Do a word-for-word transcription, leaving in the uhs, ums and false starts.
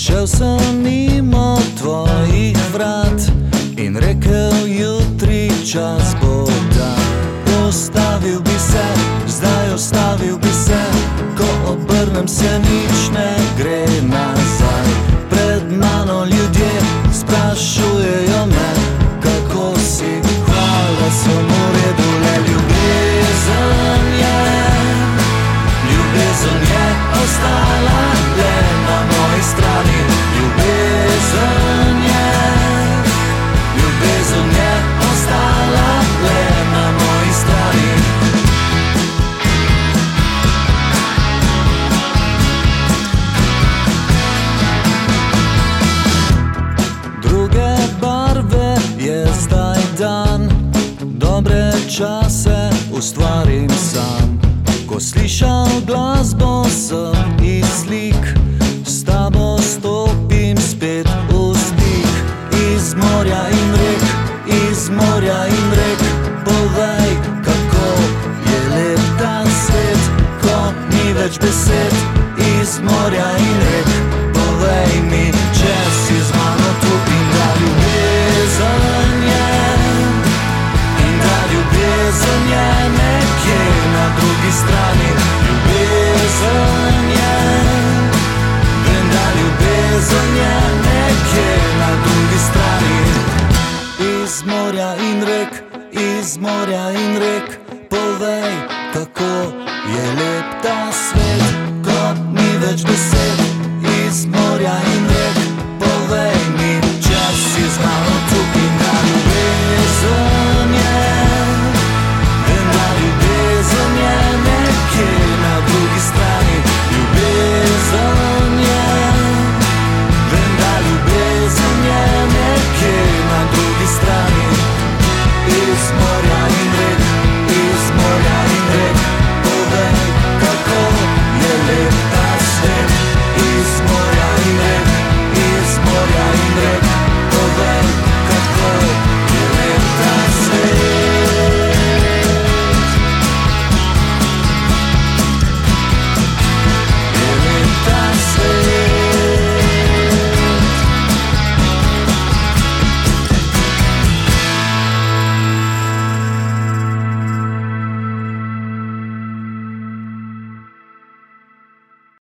Prišel sem mimo tvojih vrat in rekel, jutri čas bo dan. Ustavil bi se, zdaj ustavil bi se, ko obrnem se, nič ne gre nazaj. Pred mano ljudje sprašujejo me, kako si, hvala, sem v redu. Le ljubezen je, ljubezen je ostala le na moji strani. Ljubezen je, ljubezen je ostala le na moji strani. Druge barve je zdaj dan, dobre čase ustvarim sam. Ko slišal glasbo sem iz slik, s tabo stopim spet v stik. Iz morja in rek, iz morja in rek, povej, kako je lep ta svet, ko ni več besed. Iz morja in rek, povej mi, če si z mano tu. In da ljubezen je, in da ljubezen je nekje na drugi strani. Ljubezen je, vem, da ljubezen je nekje na drugi strani. Iz morja in rek, iz morja in rek, povej, kako je lep ta svet, ko ni več besed.